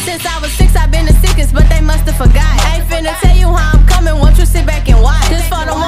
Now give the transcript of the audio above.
Since I was 6, I've been the sickest, but they must have forgot. Ain't finna tell you how I'm coming, won't you sit back and watch? This for the